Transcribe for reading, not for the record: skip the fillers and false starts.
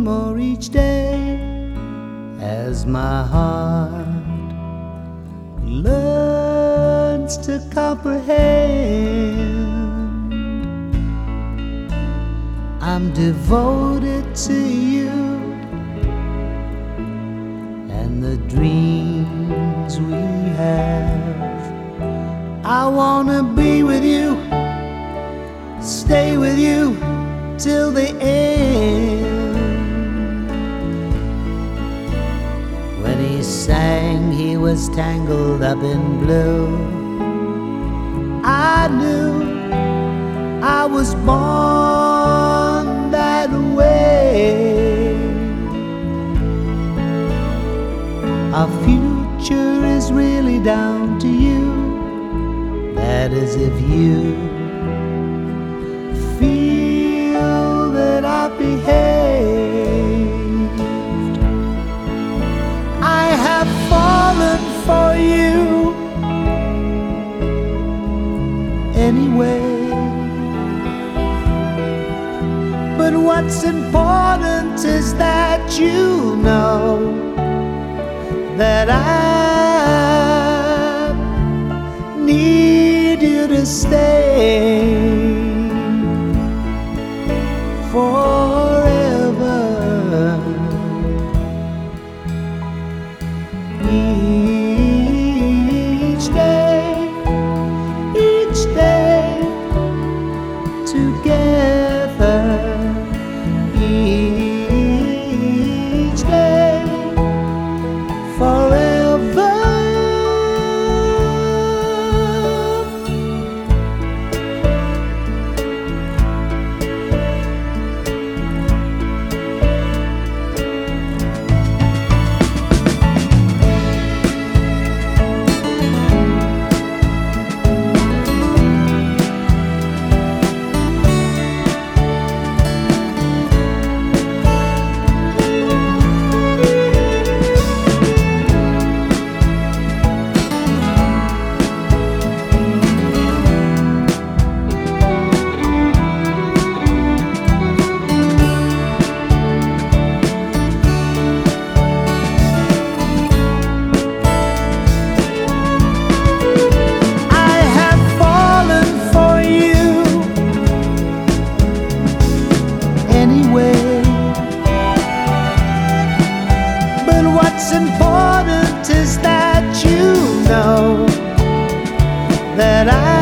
more each day as my heart learns to comprehend. I'm devoted to you and the dreams we have. I wanna be with you, stay with you till the end. When he sang, he was tangled up in blue. I knew I was born that way. Our future is really down to you. That is if you feel that I've behaved. I have fallen for you anyway. But what's important is that you know that I need you to stay forever. Each day together. Each day forever. But what's important is that you know that I